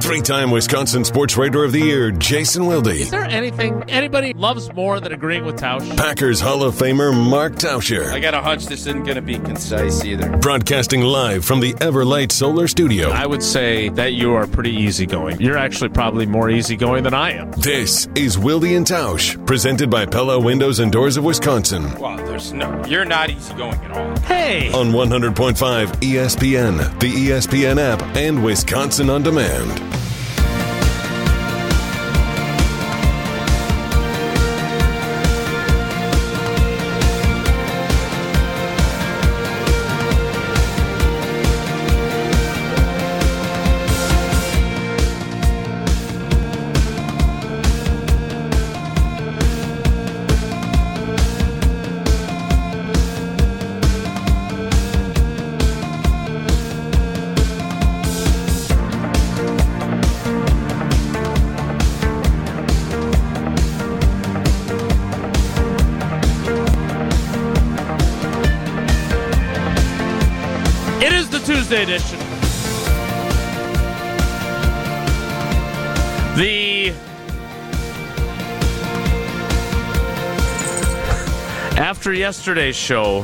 Three-time Wisconsin Sports Writer of the Year, Jason Wilde. Is there anything anybody loves more than agreeing with Tausch? Packers Hall of Famer, Mark Tauscher. I got a hunch this isn't going to be concise either. Broadcasting live from the Everlight Solar Studio. I would say that you are pretty easygoing. You're actually probably more easygoing than I am. This is Wilde and Tausch, presented by Pella Windows and Doors of Wisconsin. Well, you're not easygoing at all. Hey! On 100.5 ESPN, the ESPN app, and Wisconsin On Demand. Tuesday edition. After yesterday's show,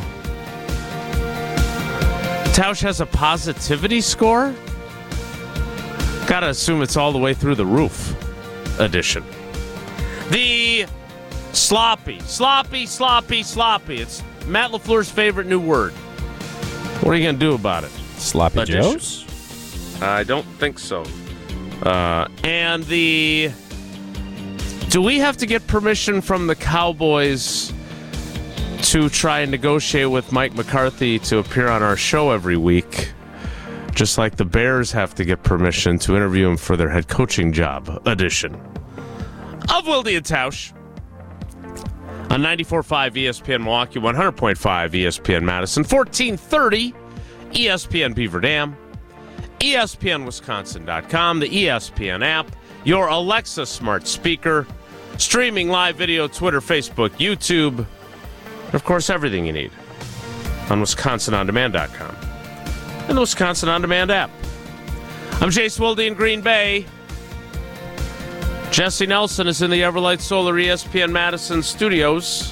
Tausch has a positivity score. Gotta assume it's all the way through the roof edition. The sloppy. It's Matt LaFleur's favorite new word. What are you going to do about it? Sloppy edition. Joes? I don't think so. And do we have to get permission from the Cowboys to try and negotiate with Mike McCarthy to appear on our show every week? Just like the Bears have to get permission to interview him for their head coaching job edition of Wilde and Tausch on 94.5 ESPN Milwaukee, 100.5 ESPN Madison, 1430 ESPN Beaver Dam, ESPNWisconsin.com, the ESPN app, your Alexa smart speaker, streaming live video, Twitter, Facebook, YouTube, and of course everything you need on WisconsinOnDemand.com and the Wisconsin On Demand app. I'm Jace Wilde in Green Bay. Jesse Nelson is in the Everlight Solar ESPN Madison studios.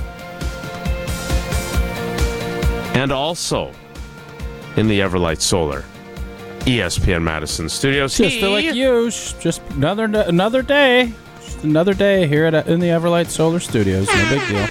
And also in the Everlight Solar ESPN Madison studios. Just like you. Just another day. Just another day here in the Everlight Solar studios. No big deal.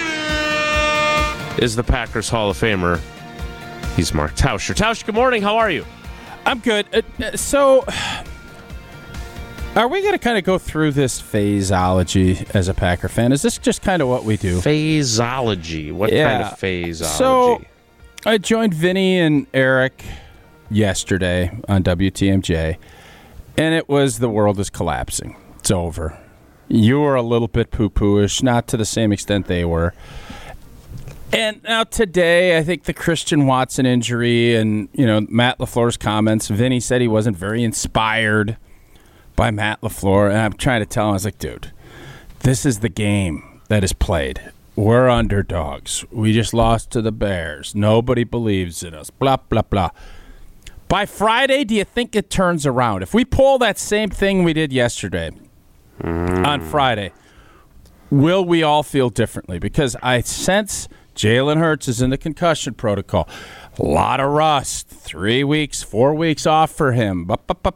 Is the Packers Hall of Famer. He's Mark Tauscher. Tausch, good morning. How are you? I'm good. So, are we going to kind of go through this phaseology as a Packer fan? Is this just kind of what we do? Phaseology? What kind of phaseology? So, I joined Vinny and Eric yesterday on WTMJ, and it was the world is collapsing. It's over. You were a little bit poo-poo-ish, not to the same extent they were. And now today, I think the Christian Watson injury and, Matt LaFleur's comments, Vinny said he wasn't very inspired by Matt LaFleur, and I'm trying to tell him, I was like, dude, this is the game that is played. We're underdogs. We just lost to the Bears. Nobody believes in us. Blah, blah, blah. By Friday, do you think it turns around? If we pull that same thing we did yesterday on Friday, will we all feel differently? Because I sense Jalen Hurts is in the concussion protocol. A lot of rust. 3 weeks, 4 weeks off for him.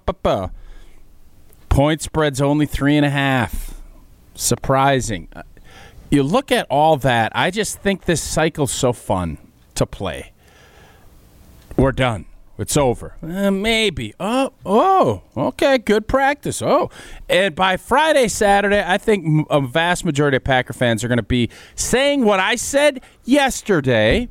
Point spread's only 3.5. Surprising. You look at all that, I just think this cycle's so fun to play. We're done. It's over. Maybe. Oh, okay, good practice. Oh, and by Friday, Saturday, I think a vast majority of Packer fans are going to be saying what I said yesterday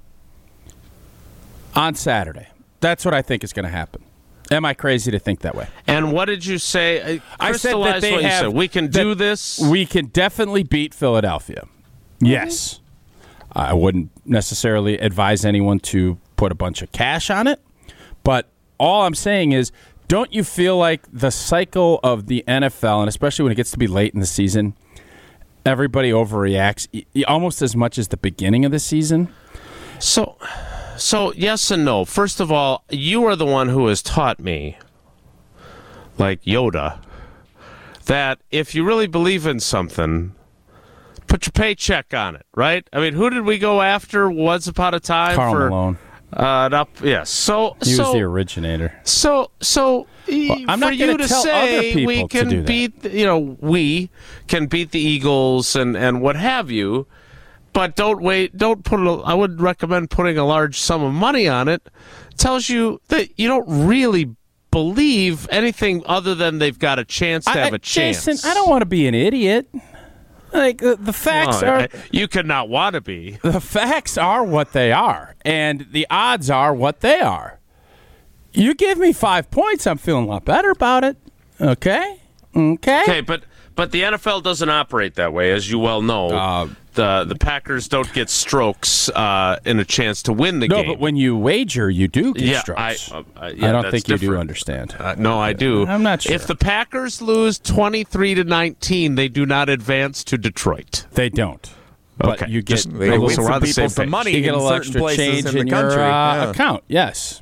on Saturday. That's what I think is going to happen. Am I crazy to think that way? And what did you say? I said that they have. We can do this. We can definitely beat Philadelphia. Yes. I wouldn't necessarily advise anyone to put a bunch of cash on it, but all I'm saying is, don't you feel like the cycle of the NFL, and especially when it gets to be late in the season, everybody overreacts almost as much as the beginning of the season? So yes and no. First of all, you are the one who has taught me like Yoda, that if you really believe in something, put your paycheck on it, right? I mean, who did we go after once upon a time? Karl for Malone. Yes. So He was the originator. So I'm for not you gonna to tell other say people we to can do that. beat, we can beat the Eagles and what have you, but don't put. I would recommend putting a large sum of money on it. Tells you that you don't really believe anything other than they've got a chance to have a chance. Jason, I don't want to be an idiot. Like the facts are, you could not want to be. the facts are what they are, and the odds are what they are. You give me 5 points, I'm feeling a lot better about it. Okay. Okay, but the NFL doesn't operate that way, as you well know. The Packers don't get strokes in a chance to win the game. No, but when you wager, you do get yeah, strokes. I don't think you do different. understand. No, I do. I'm not sure. If the Packers lose 23-19, they do not advance to Detroit. They don't. But Okay, you get just- They So win we're on some the people same some page. money you get a in little certain extra places change in the in country. your Yeah. account. Yes.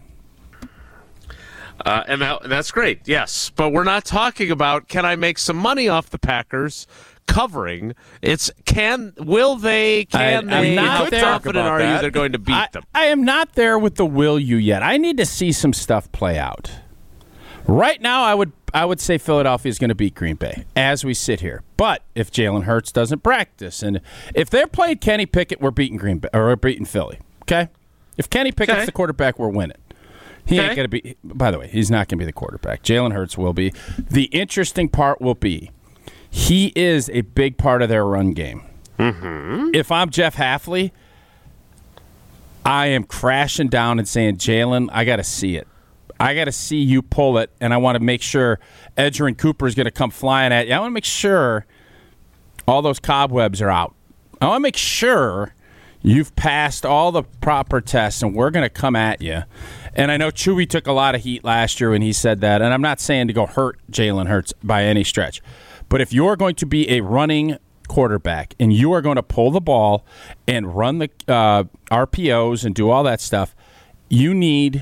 And that's great, yes. But we're not talking about, can I make some money off the Packers covering? It's, will they, I'm they, not how there. confident Talk about are you that. they're going to beat them? I am not there with the will you yet. I need to see some stuff play out. Right now, I would say Philadelphia is going to beat Green Bay as we sit here. But if Jalen Hurts doesn't practice, and if they're playing Kenny Pickett, we're beating Green Bay or we're beating Philly. Okay, if Kenny Pickett's Okay. the quarterback, we're winning. He ain't Okay. going to be. By the way, he's not going to be the quarterback. Jalen Hurts will be. The interesting part will be he is a big part of their run game. Mm-hmm. If I'm Jeff Hafley, I am crashing down and saying, Jalen, I got to see it. I got to see you pull it, and I want to make sure Edgerrin Cooper is going to come flying at you. I want to make sure all those cobwebs are out. I want to make sure you've passed all the proper tests, and we're going to come at you. And I know Chewy took a lot of heat last year when he said that, and I'm not saying to go hurt Jalen Hurts by any stretch. But if you're going to be a running quarterback and you are going to pull the ball and run the RPOs and do all that stuff, you need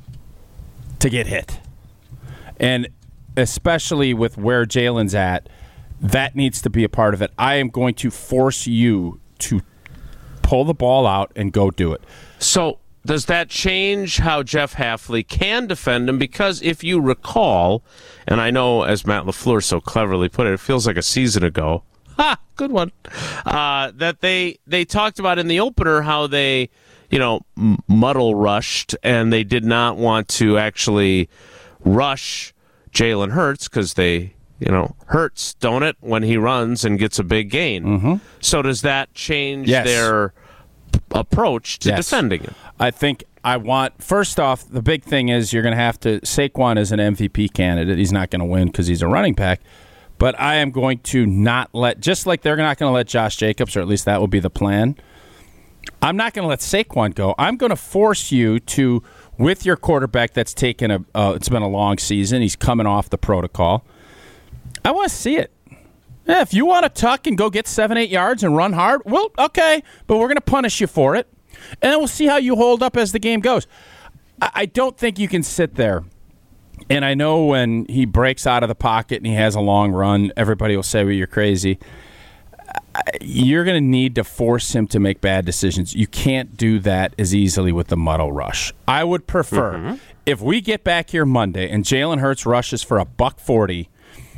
to get hit. And especially with where Jalen's at, that needs to be a part of it. I am going to force you to pull the ball out and go do it. So does that change how Jeff Hafley can defend him? Because if you recall, and I know as Matt LaFleur so cleverly put it feels like a season ago. Ha! Good one. That they talked about in the opener how they, muddle rushed, and they did not want to actually rush Jalen Hurts because they, hurts, don't it, when he runs and gets a big gain. Mm-hmm. So does that change their approach to defending him? I think first off, the big thing is you're going to have to, Saquon is an MVP candidate. He's not going to win because he's a running back. But I am going to not just like they're not going to let Josh Jacobs, or at least that will be the plan, I'm not going to let Saquon go. I'm going to force you to, with your quarterback that's taken it's been a long season, he's coming off the protocol, I want to see it. Yeah, if you want to tuck and go get 7-8 yards and run hard, well, okay, but we're going to punish you for it. And then we'll see how you hold up as the game goes. I don't think you can sit there. And I know when he breaks out of the pocket and he has a long run, everybody will say, well, you're crazy. You're going to need to force him to make bad decisions. You can't do that as easily with the muddle rush. I would prefer, if we get back here Monday and Jalen Hurts rushes for $140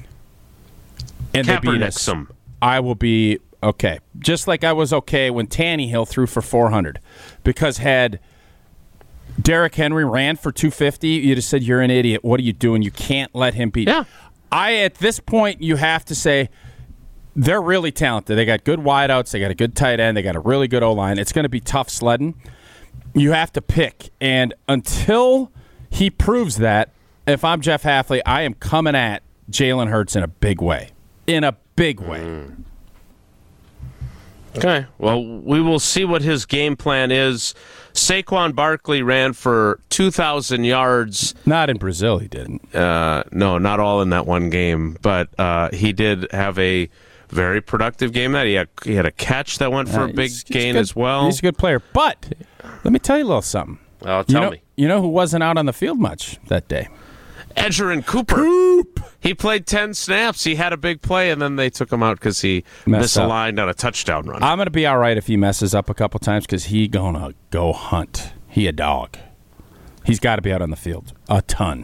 and they beat us, I will be okay. Just like I was okay when Tannehill threw for 400. Because had Derrick Henry ran for 250, you'd have said, you're an idiot. What are you doing? You can't let him beat. Yeah. At this point, you have to say, they're really talented. They got good wideouts. They got a good tight end. They got a really good O-line. It's going to be tough sledding. You have to pick. And until he proves that, if I'm Jeff Hafley, I am coming at Jalen Hurts in a big way. In a big way. Okay. Well, we will see what his game plan is. Saquon Barkley ran for 2,000 yards. Not in Brazil, he didn't. No, not all in that one game. But he did have a very productive game. That he had a catch that went for a big gain good, as well. He's a good player. But let me tell you a little something. Tell me. You know who wasn't out on the field much that day? Edgerrin Cooper. He played 10 snaps. He had a big play, and then they took him out because he misaligned on a touchdown run. I'm going to be all right if he messes up a couple times because he going to go hunt. He a dog. He's got to be out on the field a ton.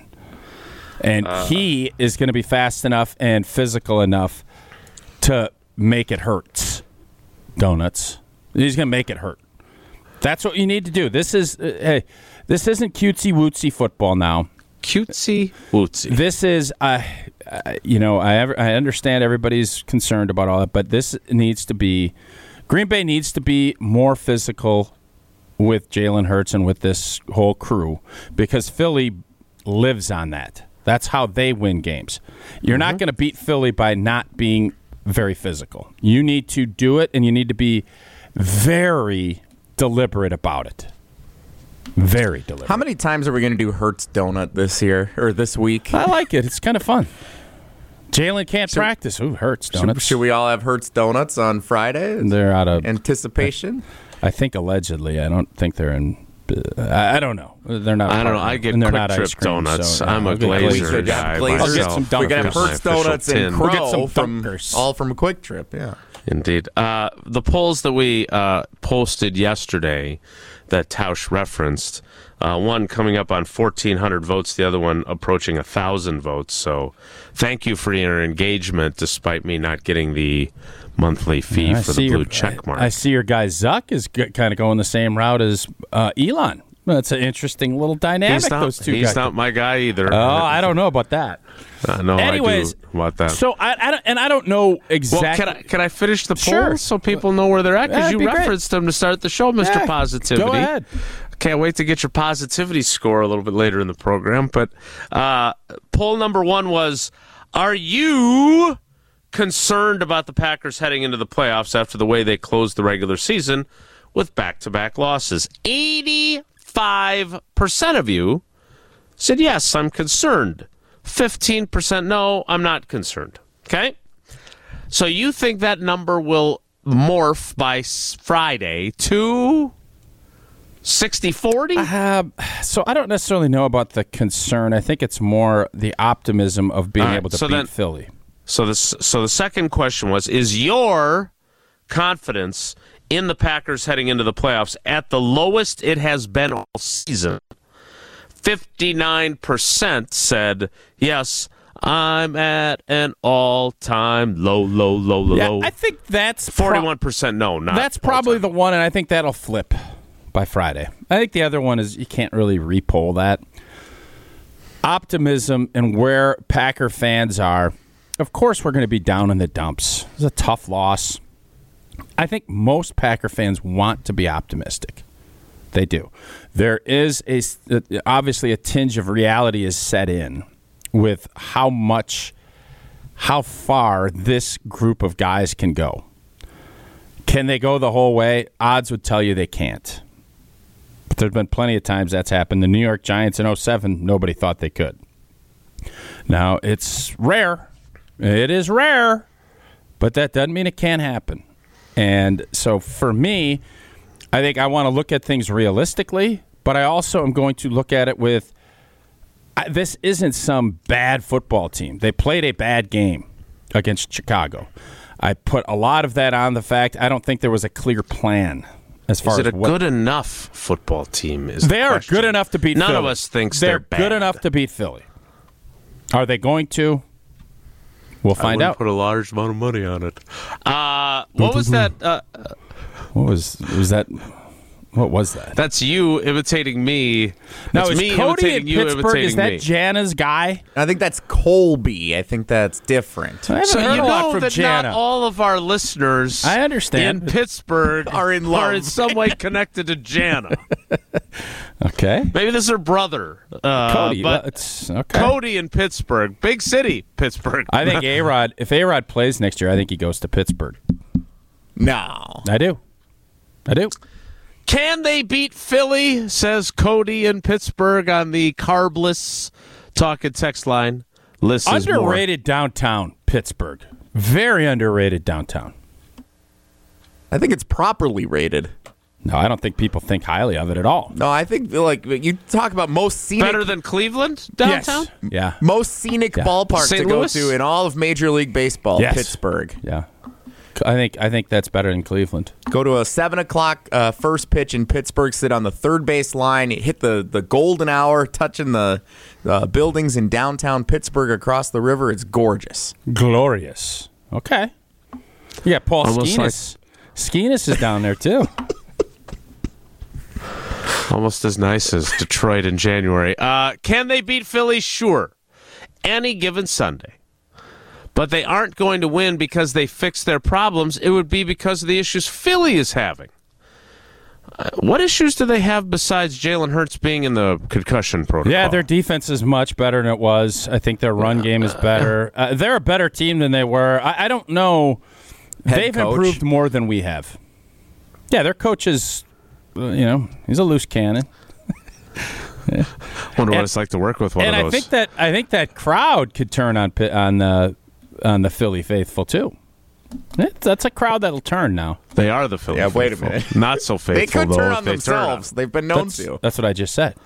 And he is going to be fast enough and physical enough to make it hurt. Donuts. He's going to make it hurt. That's what you need to do. This is this isn't cutesy-wootsy football now. Cutesy wootsy. This is, I understand everybody's concerned about all that, but this needs to be, Green Bay needs to be more physical with Jalen Hurts and with this whole crew because Philly lives on that. That's how they win games. You're not going to beat Philly by not being very physical. You need to do it, and you need to be very deliberate about it. Very deliberate. How many times are we going to do Hurts Donut this year or this week? I like it. It's kind of fun. Jalen can't practice. Ooh, Hurts Donuts. Should we all have Hurts Donuts on Friday? They're out of anticipation. I think allegedly. I don't think they're in. I don't know. They're not. I don't know. I get Quick Trip donuts. So, I'm a Glazer guy. I'll get some we got Hurts Donuts and Crow we'll get some all from Quick Trip. Yeah, indeed. The polls that we posted yesterday that Tausch referenced, one coming up on 1,400 votes, the other one approaching 1,000 votes. So thank you for your engagement, despite me not getting the monthly fee for the blue check mark. I see your guy Zuck is kind of going the same route as Elon. That's an interesting little dynamic. Those two guys. He's not my guy either. Oh, I don't know about that. No, anyways, I do about that. So I don't know exactly. Well, can I finish the poll Sure. so people know where they're at? Because you referenced them to start the show, Mr. Positivity. Go ahead. Can't wait to get your positivity score a little bit later in the program. But poll number one was, are you concerned about the Packers heading into the playoffs after the way they closed the regular season with back-to-back losses? 85% of you said, yes, I'm concerned. 15% no, I'm not concerned. Okay? So you think that number will morph by Friday to 60-40? So I don't necessarily know about the concern. I think it's more the optimism of being able to beat Philly. So the second question was, is your confidence in the Packers heading into the playoffs at the lowest it has been all season? 59% said, yes, I'm at an all-time low. I think that's 41% no. Not that's probably the one, and I think that'll flip by Friday. I think the other one is you can't really repoll that. Optimism and where Packer fans are. Of course, we're going to be down in the dumps. It's a tough loss. I think most Packer fans want to be optimistic. They do. There is obviously a tinge of reality is set in with how far this group of guys can go. Can they go the whole way? Odds would tell you they can't. But there's been plenty of times that's happened. The New York Giants in 2007, nobody thought they could. Now, it's rare. It is rare, but that doesn't mean it can't happen. And so for me, I think I want to look at things realistically, but I also am going to look at it with this isn't some bad football team. They played a bad game against Chicago. I put a lot of that on the fact I don't think there was a clear plan as far as is it a good enough football team? They are good enough to beat Philly. None of us thinks they're bad. Good enough to beat Philly. Are they going to? We'll find out. Put a large amount of money on it. What was that? What was that? What was that? That's you imitating me. Now, that's is me Cody imitating in you Pittsburgh? imitating Is that me. Jana's guy? I think that's Colby. I think that's different. I haven't So heard you a lot know from that Jana. not all of our listeners I understand. in Pittsburgh Are in love. are in some way connected to Jana. Okay. Maybe this is her brother. Cody. But It's okay. Cody in Pittsburgh. Big city, Pittsburgh. I think A-Rod, if A-Rod plays next year, I think he goes to Pittsburgh. No. I do. Can they beat Philly, says Cody in Pittsburgh on the carbless talk and text line. Liz is Underrated downtown Pittsburgh. Very underrated downtown. I think it's properly rated. No, I don't think people think highly of it at all. No, I think like you talk about most scenic, Better than Cleveland downtown? Yes. Yeah. most scenic ballpark St. to go Louis? to in all of Major League Baseball. Yes. Pittsburgh. Yeah. I think that's better than Cleveland. Go to a 7:00 first pitch in Pittsburgh. Sit on the third base line. Hit the golden hour, touching the buildings in downtown Pittsburgh across the river. It's gorgeous. Glorious. Okay. Yeah, Paul Almost Skenes. Skenes is down there too. Almost as nice as Detroit in January. Can they beat Philly? Sure. Any given Sunday. But they aren't going to win because they fixed their problems. It would be because of the issues Philly is having. What issues do they have besides Jalen Hurts being in the concussion protocol? Yeah, their defense is much better than it was. I think their run game is better. They're a better team than they were. I don't know. They've coach? improved more than we have. Yeah, their coach is, he's a loose cannon. Wonder what it's like to work with one of those. And I think that crowd could turn on the Philly faithful too. That's a crowd that'll turn now. They are the Philly faithful. Wait a minute. Not so faithful, They could though, turn if on they themselves. They've been known That's, to. that's what I just said.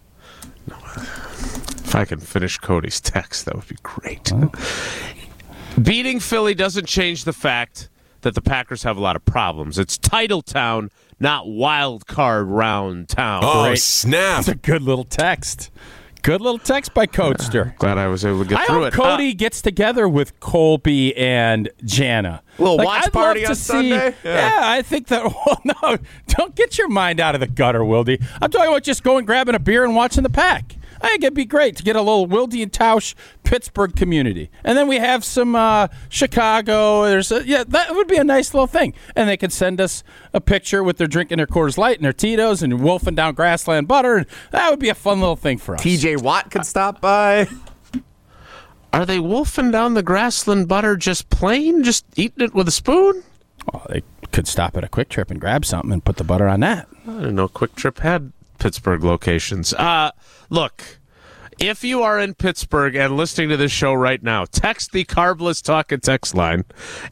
If I can finish Cody's text, that would be great. Beating Philly doesn't change the fact that the Packers have a lot of problems. It's title town, not wild card round town. Oh, Great. snap. That's a good little text. Good little text by Coaster. Glad I was able to get I through hope it. Cody gets together with Colby and Jana. Little watch I'd party love to on see- Sunday? Yeah, I think that. Well, no, don't get your mind out of the gutter, Wildy. I'm talking about just going grabbing a beer and watching the Pack. I think it'd be great to get a little Wildy and Tausch Pittsburgh community, and then we have some Chicago. That would be a nice little thing, and they could send us a picture with their drinking their Coors Light and their Tito's and wolfing down Grassland butter. And that would be a fun little thing for us. TJ Watt could stop by. Are they wolfing down the Grassland butter just plain, just eating it with a spoon? Well, they could stop at a Quick Trip and grab something and put the butter on that. I didn't know Quick Trip had Pittsburgh locations. Look, if you are in Pittsburgh and listening to this show right now, text the Carbless Talk and Text line,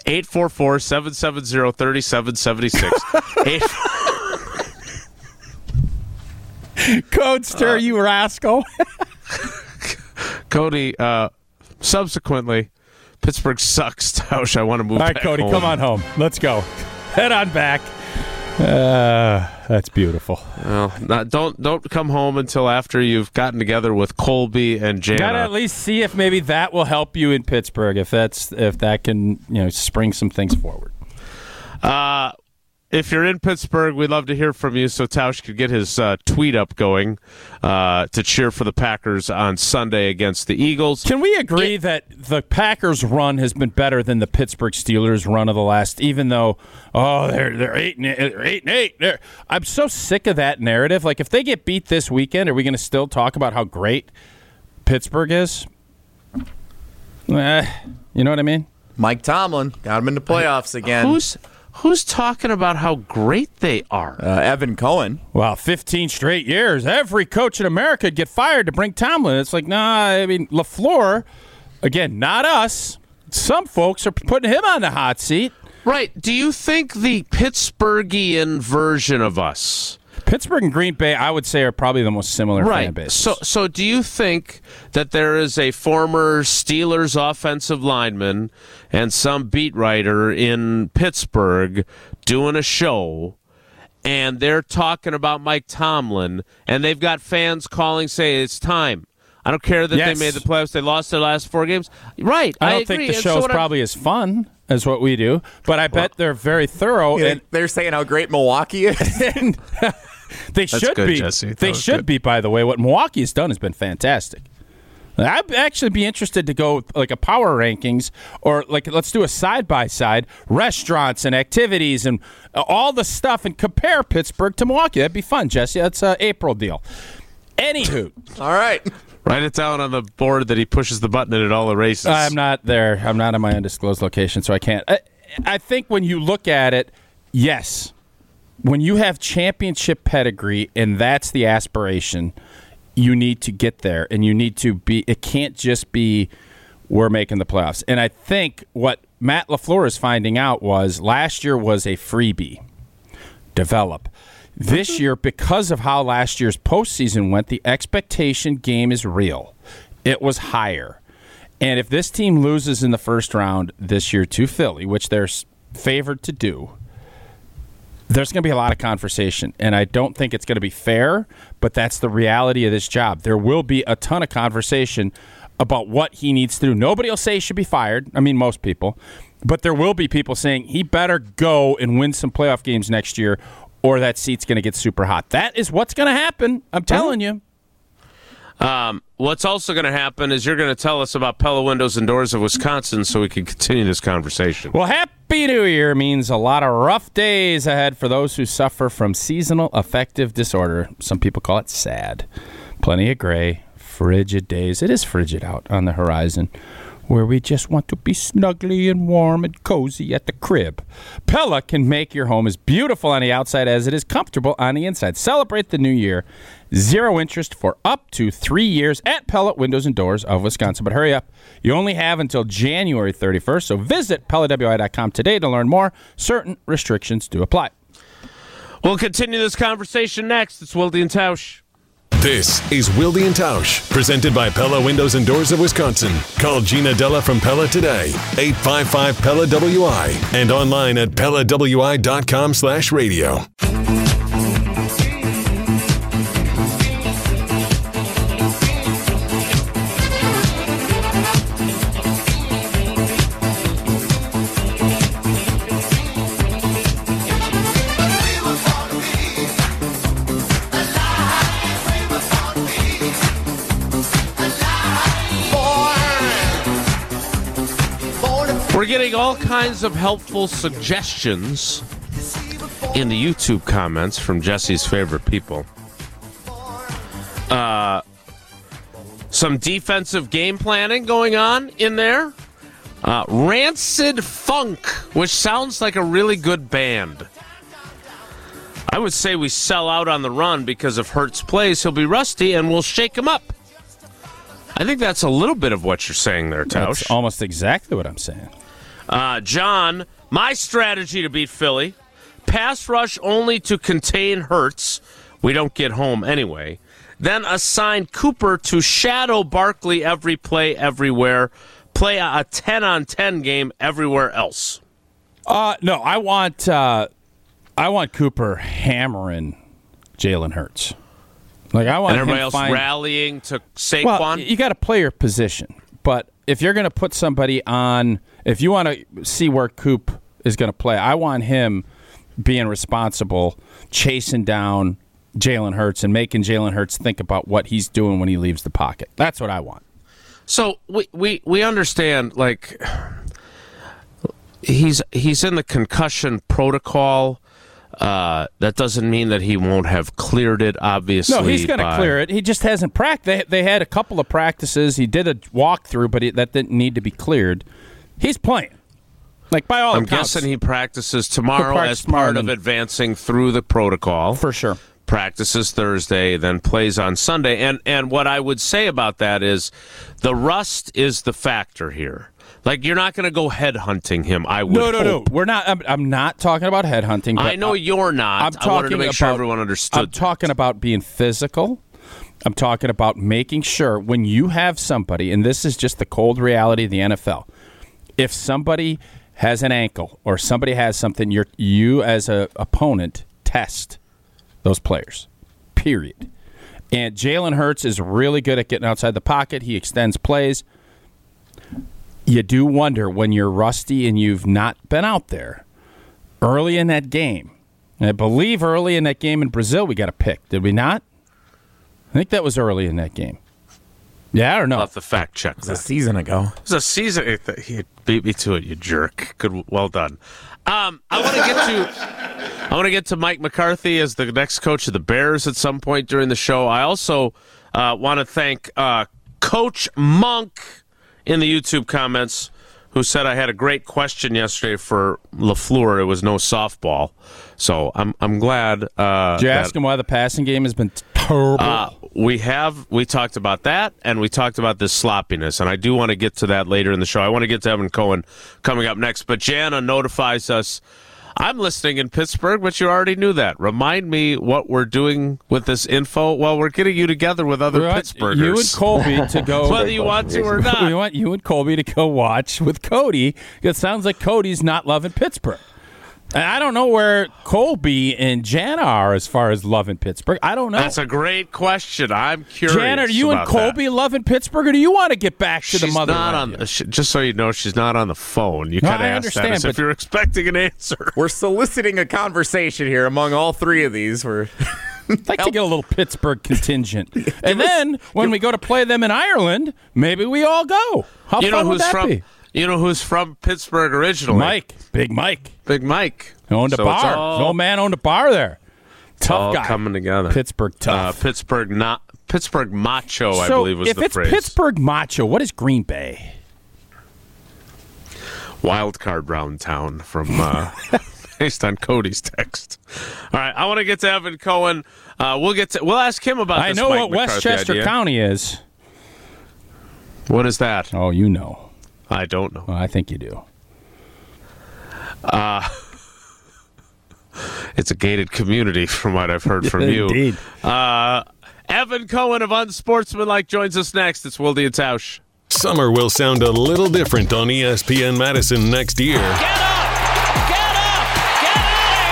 844-770-3776. Codester, you rascal. Cody, subsequently, Pittsburgh sucks. Tausch, I want to move All right, back Cody, home. come on home. Let's go. Head on back. That's beautiful. Well, don't come home until after you've gotten together with Colby and Jana. Gotta at least see if maybe that will help you in Pittsburgh. If that can spring some things forward. If you're in Pittsburgh, we'd love to hear from you so Tausch could get his tweet up going to cheer for the Packers on Sunday against the Eagles. Can we agree that the Packers' run has been better than the Pittsburgh Steelers' run of the last? Even though, they're 8-8. I'm so sick of that narrative. Like, if they get beat this weekend, are we going to still talk about how great Pittsburgh is? You know what I mean? Mike Tomlin got him into playoffs again. Who's talking about how great they are? Evan Cohen. Well, 15 straight years. Every coach in America would get fired to bring Tomlin. It's like, LaFleur, again, not us. Some folks are putting him on the hot seat. Right. Do you think the Pittsburghian version of us... Pittsburgh and Green Bay, I would say, are probably the most similar fan bases. So do you think that there is a former Steelers offensive lineman and some beat writer in Pittsburgh doing a show, and they're talking about Mike Tomlin, and they've got fans calling, saying, it's time. I don't care that they made the playoffs. They lost their last 4 games. Right. I don't think the show's probably as fun as what we do, but I bet they're very thorough. And they're saying how great Milwaukee is. They should good, be. Jesse. They should be, by the way. What Milwaukee has done has been fantastic. I'd actually be interested to go like a power rankings or like let's do a side-by-side restaurants and activities and all the stuff and compare Pittsburgh to Milwaukee. That'd be fun, Jesse. That's an April deal. Anywho. All right. Write it down on the board that he pushes the button and it all erases. I'm not there. I'm not in my undisclosed location, so I can't. I think when you look at it, yes. When you have championship pedigree and that's the aspiration, you need to get there and you need to be. It can't just be we're making the playoffs. And I think what Matt LaFleur is finding out was last year was a freebie. Develop. This year, because of how last year's postseason went, the expectation game is real. It was higher. And if this team loses in the first round this year to Philly, which they're favored to do, there's going to be a lot of conversation. And I don't think it's going to be fair, but that's the reality of this job. There will be a ton of conversation about what he needs to do. Nobody will say he should be fired. I mean, most people. But there will be people saying he better go and win some playoff games next year, or that seat's going to get super hot. That is what's going to happen. I'm telling you. What's also going to happen is you're going to tell us about Pella Windows and Doors of Wisconsin so we can continue this conversation. Well, Happy New Year means a lot of rough days ahead for those who suffer from seasonal affective disorder. Some people call it SAD. Plenty of gray, frigid days. It is frigid out on the horizon, where we just want to be snuggly and warm and cozy at the crib. Pella can make your home as beautiful on the outside as it is comfortable on the inside. Celebrate the new year. 0 interest for up to 3 years at Pella Windows and Doors of Wisconsin. But hurry up. You only have until January 31st, so visit PellaWI.com today to learn more. Certain restrictions do apply. We'll continue this conversation next. It's Wilde and Tausch. This is Wilde and Tausch, presented by Pella Windows and Doors of Wisconsin. Call Gina Della from Pella today, 855-PELLA-WI, and online at PellaWI.com/radio. We're getting all kinds of helpful suggestions in the YouTube comments from Jesse's favorite people. Some defensive game planning going on in there. Rancid Funk, which sounds like a really good band. I would say we sell out on the run because if Hurts plays, he'll be rusty and we'll shake him up. I think that's a little bit of what you're saying there, Tausch. That's almost exactly what I'm saying. John, my strategy to beat Philly, pass rush only to contain Hurts. We don't get home anyway. Then assign Cooper to shadow Barkley every play, everywhere. Play a 10-on-10 game everywhere else. No, I want Cooper hammering Jalen Hurts. Like I want and everybody him else rallying to Saquon. Well, you got to play your position, but if you're going to put somebody on, if you want to see where Coop is going to play, I want him being responsible, chasing down Jalen Hurts and making Jalen Hurts think about what he's doing when he leaves the pocket. That's what I want. So we understand, like, he's in the concussion protocol. That doesn't mean that he won't have cleared it, obviously. No, he's going to clear it. He just hasn't practiced. They had a couple of practices. He did a walkthrough, but that didn't need to be cleared. He's playing. Like, by all accounts. I'm guessing he practices tomorrow as part of advancing through the protocol. For sure. Practices Thursday, then plays on Sunday. And what I would say about that is the rust is the factor here. Like, you're not going to go headhunting him, I would hope. No. We're not. I'm not talking about headhunting. I know you're not. I wanted to make sure everyone understood. I'm talking about being physical. I'm talking about making sure when you have somebody, and this is just the cold reality of the NFL, if somebody has an ankle or somebody has something, you as an opponent test those players, period. And Jalen Hurts is really good at getting outside the pocket. He extends plays. You do wonder when you're rusty and you've not been out there early in that game. And I believe early in that game in Brazil we got a pick. Did we not? I think that was early in that game. Yeah, I don't know. I'll have to fact check. It was a season ago. It was a season. He beat me to it, you jerk. Good, well done. I want to get to Mike McCarthy as the next coach of the Bears at some point during the show. I also want to thank Coach Monk in the YouTube comments, who said I had a great question yesterday for LaFleur. It was no softball, so I'm glad. Did you ask him why the passing game has been terrible? We talked about that, and we talked about this sloppiness, and I do want to get to that later in the show. I want to get to Evan Cohen coming up next, but Jana notifies us I'm listening in Pittsburgh, but you already knew that. Remind me what we're doing with this info. Well, we're getting you together with other Pittsburghers. You and Colby to go. Whether you want to or not. We want you and Colby to go watch with Cody. It sounds like Cody's not loving Pittsburgh. And I don't know where Colby and Jana are as far as loving Pittsburgh. I don't know. That's a great question. I'm curious. Jana, are you and Colby loving Pittsburgh, or do you want to get back to the mother? Not on. Just so you know, she's not on the phone. You kind of asked that as if you're expecting an answer. We're soliciting a conversation here among all three of these. I'd like to get a little Pittsburgh contingent. And then when we go to play them in Ireland, maybe we all go. How fun would that be? You know who's from Pittsburgh originally? Mike. Big Mike. Big Mike. Owned a bar. No man owned a bar there. Tough guy. Coming together. Pittsburgh tough. Pittsburgh macho, I believe was the phrase. So if it's Pittsburgh macho, what is Green Bay? Wild card round town from based on Cody's text. All right, I want to get to Evan Cohen. We'll ask him about this I know Mike what McCarthy Westchester idea. County is. What is that? Oh, you know. I don't know. Well, I think you do. It's a gated community, from what I've heard from you. Indeed. Evan Cohen of Unsportsmanlike joins us next. It's Wilde and Tausch. Summer will sound a little different on ESPN Madison next year. Get up! Get up! Get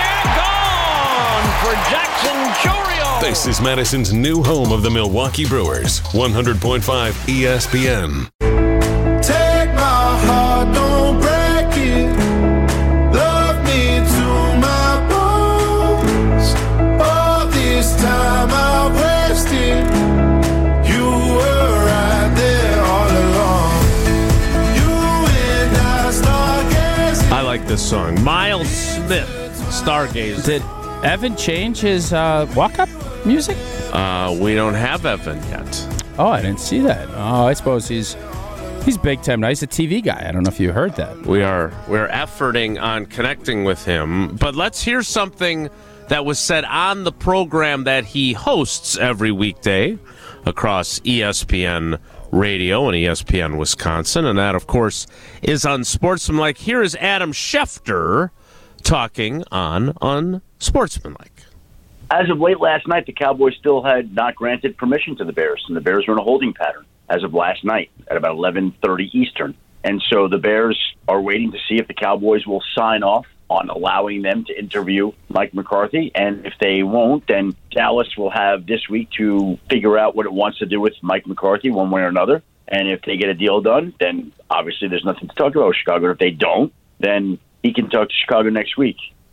out of here! Gone for Jackson Chourio! This is Madison's new home of the Milwaukee Brewers. 100.5 ESPN. Take my heart, don't break it. Love me to my bones. All this time I wasted. You were right there all along. You and I stargazing. I like this song. Miles Smith, Stargaze. Did Evan change his walk-up music? We don't have Evan yet. Oh, I didn't see that. Oh, I suppose he's big time now. He's a TV guy. I don't know if you heard that. We're efforting on connecting with him, but let's hear something that was said on the program that he hosts every weekday across ESPN Radio and ESPN Wisconsin, and that, of course, is Unsportsmanlike. Here is Adam Schefter talking on Unsportsmanlike. As of late last night, the Cowboys still had not granted permission to the Bears, and the Bears were in a holding pattern as of last night at about 11:30 Eastern. And so the Bears are waiting to see if the Cowboys will sign off on allowing them to interview Mike McCarthy. And if they won't, then Dallas will have this week to figure out what it wants to do with Mike McCarthy one way or another. And if they get a deal done, then obviously there's nothing to talk about with Chicago. And if they don't, then he can talk to Chicago next week.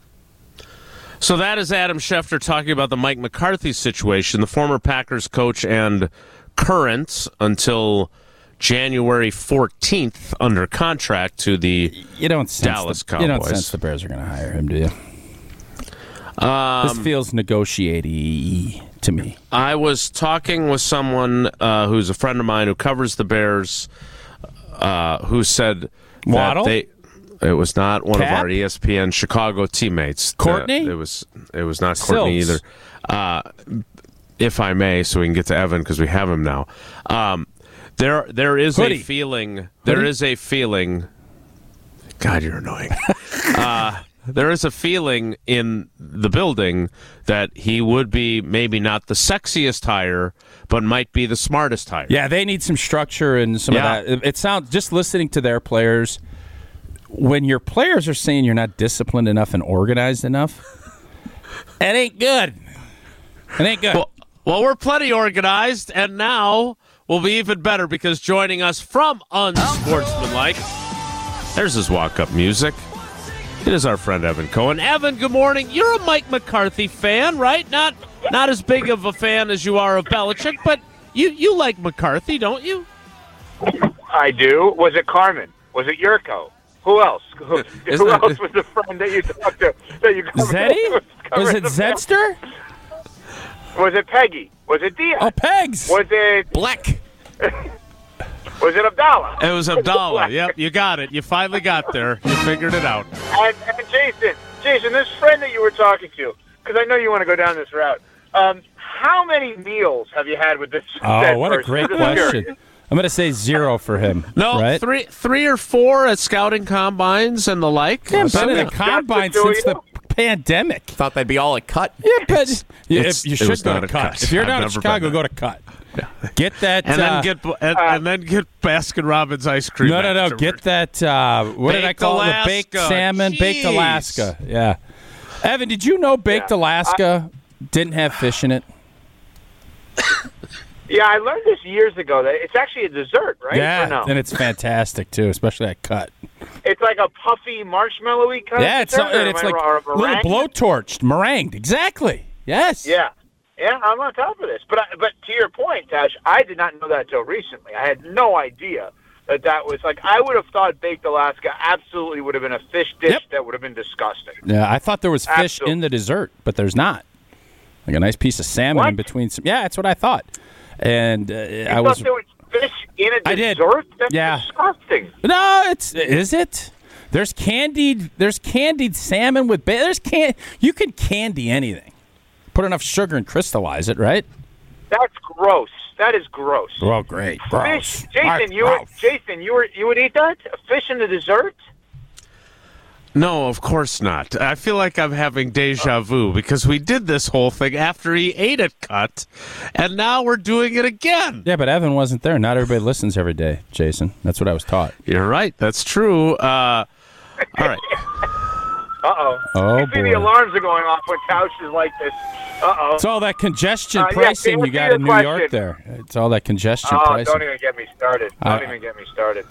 So that is Adam Schefter talking about the Mike McCarthy situation, the former Packers coach and current until January 14th under contract to the Dallas Cowboys. You don't sense the Bears are going to hire him, do you? This feels negotiate-y to me. I was talking with someone who's a friend of mine who covers the Bears who said Waddle? that it was not one Cap? of our ESPN Chicago teammates. Courtney? It was not Courtney Sills. either. If I may, so we can get to Evan because we have him now. There is Hoodie. a feeling. Hoodie? There is a feeling. God, you're annoying. There is a feeling in the building that he would be maybe not the sexiest hire, but might be the smartest hire. Yeah, they need some structure and some of that. It sounds, just listening to their players, when your players are saying you're not disciplined enough and organized enough, it ain't good. It ain't good. Well, we're plenty organized, and now we'll be even better because joining us from Unsportsmanlike, there's his walk-up music. It is our friend Evan Cohen. Evan, good morning. You're a Mike McCarthy fan, right? Not as big of a fan as you are of Belichick, but you like McCarthy, don't you? I do. Was it Carmen? Was it Yurko? Who else? Who else was the friend that you talked to? That you Zeddy? Was it Zedster? Was it Peggy? Was it Diaz? Oh, Pegs. Was it Black. Was it Abdallah? It was Abdallah. Yep, you got it. You finally got there. You figured it out. And Jason, this friend that you were talking to, because I know you want to go down this route. How many meals have you had with this? Oh, said what a person? great I'm just question. curious. I'm going to say 0 for him. No, right? three or four at scouting combines and the like. Yeah, been in a combine since the pandemic. Thought they'd be all at cut. Yeah, but you it should was go not to a cut. cut. If you're I've down in never Chicago, been go there. to cut. Get that. And then get Baskin Robbins ice cream. No. afterward. Get that. What did I Baked call it? Alaska. The baked salmon, baked Jeez. Alaska. Yeah. Evan, did you know baked Alaska didn't have fish in it? Yeah, I learned this years ago that it's actually a dessert, right? Yeah, Or no? and it's fantastic too, especially that cut. It's like a puffy marshmallowy kind Yeah, of it's dessert, or it's am I like wrong? Or little meringue? blowtorched, meringued. Exactly. Yes. Yeah, I'm on top of this. But to your point, Tash, I did not know that until recently. I had no idea that was like, I would have thought baked Alaska absolutely would have been a fish dish that would have been disgusting. Yeah, I thought there was fish Absolutely. in the dessert, but there's not. Like a nice piece of salmon in What? between some. Yeah, that's what I thought. And You I was. thought there was fish in a I did. dessert? That's Yeah. disgusting. No, is it? There's candied salmon with you can candy anything. Put enough sugar and crystallize it, right? That's gross. That is gross. Well, great. Gross. Fish, Jason, you would eat that? A fish in the dessert? No, of course not. I feel like I'm having deja vu because we did this whole thing after he ate it cut, and now we're doing it again. Yeah, but Evan wasn't there. Not everybody listens every day, Jason. That's what I was taught. You're right. That's true. All right. Uh-oh. Oh, You see the boy. alarms are going off when Couch is like this. Uh-oh. It's all that congestion yeah, pricing answer you got your in New question. York there. It's all that congestion Oh, pricing. don't even get me started. Don't I- even get me started.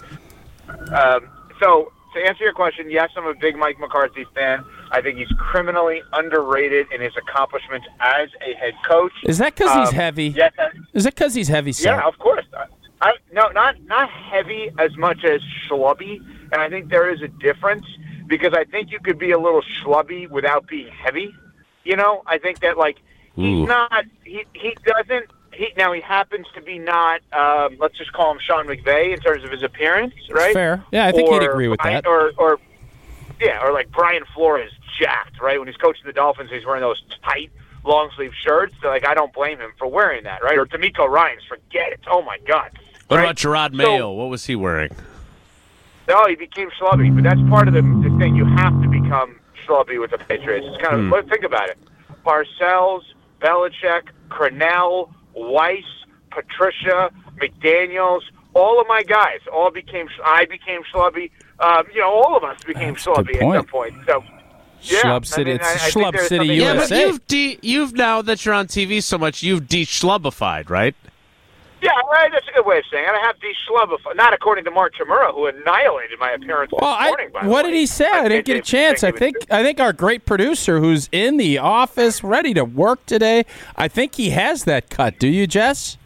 So, to answer your question, yes, I'm a big Mike McCarthy fan. I think he's criminally underrated in his accomplishments as a head coach. Is that because he's heavy? Yes. Is it because he's heavy, sir? Yeah, of course. No, not heavy as much as schlubby, and I think there is a difference because I think you could be a little schlubby without being heavy. You know, I think that like he's not. He doesn't. Now he happens to be not. Let's just call him Sean McVay in terms of his appearance, right? Fair. Yeah, I think he'd agree with that. Or like Brian Flores, jacked, right? When he's coaching the Dolphins, he's wearing those tight long sleeve shirts. So, like, I don't blame him for wearing that, right? Or D'Amico Ryans, forget it. Oh my God. What right? about Gerard Mayo? What was he wearing? No, he became schlubby, but that's part of the thing. You have to become schlubby with the Patriots. It's kind of but think about it: Parcells, Belichick, Cornell, Weiss, Patricia, McDaniels. All of my guys all became. I became schlubby. All of us became schlubby at some point. So. Yeah, Schlub City, I it's think Schlub there's City, something- Yeah, USA. but you've now that you're on TV so much, you've de-schlubbified, right? Yeah, right. That's a good way of saying it. I have de-schlubbified. Not according to Mark Chmura, who annihilated my appearance this morning. By the what way. did he say? I didn't get a chance. I think our great producer, who's in the office, ready to work today, I think he has that cut. Do you, Jess?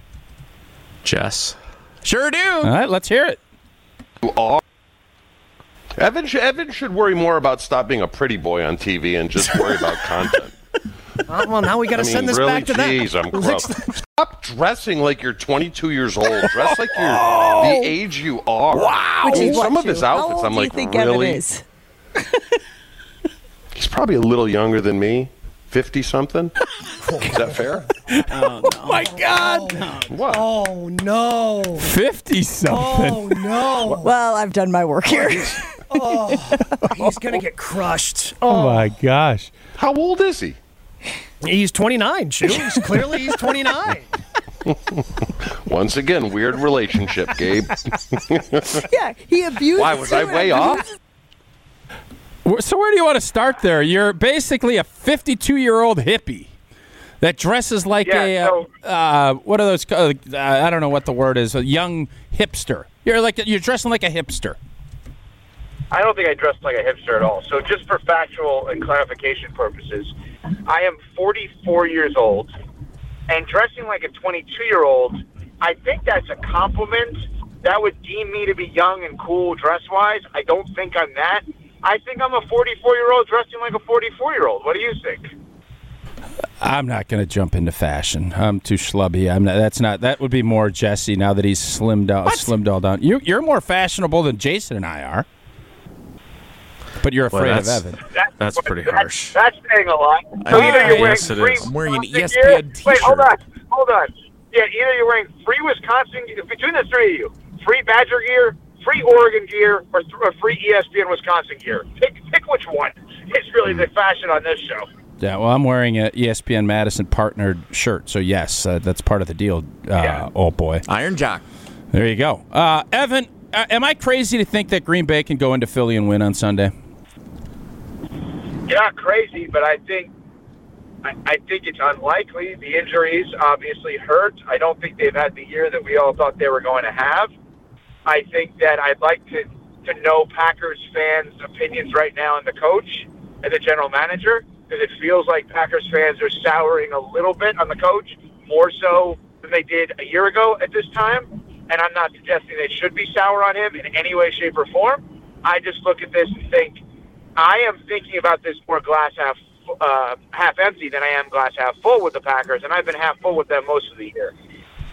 Jess. Sure do. All right, let's hear it. Evan should worry more about stop being a pretty boy on TV and just worry about content. Well, now we got to send this really, back to them. geez, I'm grumpy. Stop dressing like you're 22 years old. Dress like you're the age you are. Wow. I mean, Which is some what of his you- how outfits, old I'm do you like, think Evan really? is? He's probably a little younger than me, 50-something. Is that fair? Oh my God! What? Oh no! 50-something. Oh no! Well, I've done my work here. He's gonna get crushed. Oh my gosh! How old is he? He's 29. Shoes. Clearly, he's 29. Once again, weird relationship, Gabe. Yeah, he abused. Why, was I way off? So where do you want to start there? You're basically a 52-year-old hippie that dresses like what are those? I don't know what the word is. A young hipster. You're dressing like a hipster. I don't think I dressed like a hipster at all. So just for factual and clarification purposes, I am 44 years old, and dressing like a 22-year-old, I think that's a compliment. That would deem me to be young and cool dress-wise. I don't think I'm that. I think I'm a 44-year-old dressing like a 44-year-old. What do you think? I'm not going to jump into fashion. I'm too schlubby. That would be more Jesse now that he's slimmed all down. You're more fashionable than Jason and I are. But you're afraid of Evan. That's pretty harsh. That's saying a lot. So either you're wearing yes, it green is. I'm wearing an gear- ESPN Wait, hold t-shirt. on. Yeah, either you're wearing free Wisconsin, between the three of you, free Badger gear, free Oregon gear, or free ESPN Wisconsin gear. Pick which one. It's really the fashion on this show. Yeah, well, I'm wearing a ESPN Madison partnered shirt, so yes, that's part of the deal, old boy. Iron Jock. There you go. Evan, am I crazy to think that Green Bay can go into Philly and win on Sunday? You're not crazy, but I think it's unlikely. The injuries obviously hurt. I don't think they've had the year that we all thought they were going to have. I think that I'd like to know Packers fans' opinions right now on the coach and the general manager, because it feels like Packers fans are souring a little bit on the coach, more so than they did a year ago at this time. And I'm not suggesting they should be sour on him in any way, shape, or form. I just look at this and think, I am thinking about this more glass half empty than I am glass half full with the Packers, and I've been half full with them most of the year.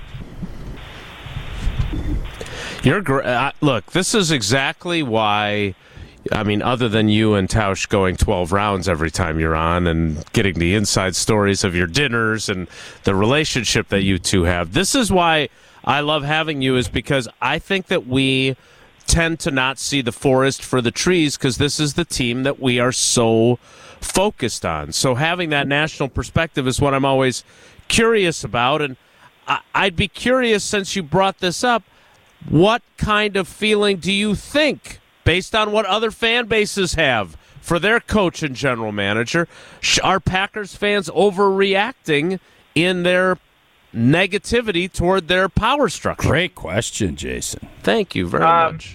Look, this is exactly why, I mean, other than you and Tausch going 12 rounds every time you're on and getting the inside stories of your dinners and the relationship that you two have, this is why I love having you, is because I think that we tend to not see the forest for the trees, because this is the team that we are so focused on. So having that national perspective is what I'm always curious about. And I'd be curious, since you brought this up, what kind of feeling do you think, based on what other fan bases have for their coach and general manager, are Packers fans overreacting in their negativity toward their power structure? Great question, Jason. Thank you very much.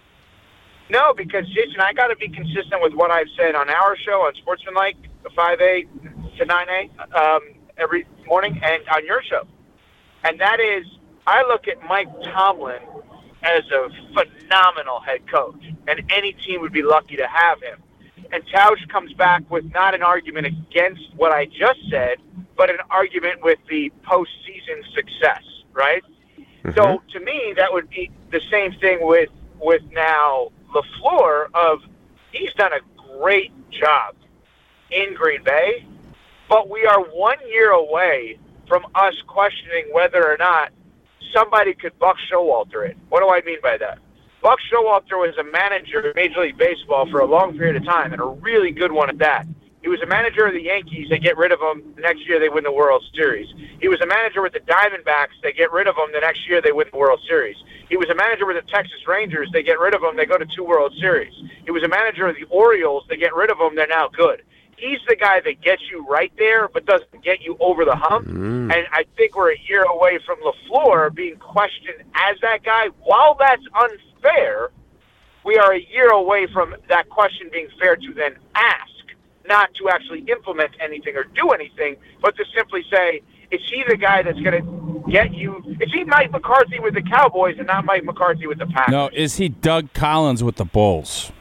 No, because, Jason, I got to be consistent with what I've said on our show, on Sportsmanlike, 5A to 9A, every morning, and on your show. And that is, I look at Mike Tomlin as a phenomenal head coach, and any team would be lucky to have him. And Tausch comes back with not an argument against what I just said, but an argument with the postseason success, right? Mm-hmm. So to me, that would be the same thing with now LaFleur of, he's done a great job in Green Bay, but we are 1 year away from us questioning whether or not somebody could Buck Showalter it. What do I mean by that? Buck Showalter was a manager in Major League Baseball for a long period of time, and a really good one at that. He was a manager of the Yankees. They get rid of him. The next year they win the World Series. He was a manager with the Diamondbacks. They get rid of him. The next year they win the World Series. He was a manager with the Texas Rangers. They get rid of him. They go to 2 World Series. He was a manager of the Orioles. They get rid of him. They're now good. He's the guy that gets you right there but doesn't get you over the hump. And I think we're a year away from LaFleur being questioned as that guy. While that's unfair, we are a year away from that question being fair to then ask, not to actually implement anything or do anything, but to simply say, is he the guy that's going to get you? Is he Mike McCarthy with the Cowboys and not Mike McCarthy with the Packers? No, is he Doug Collins with the Bulls?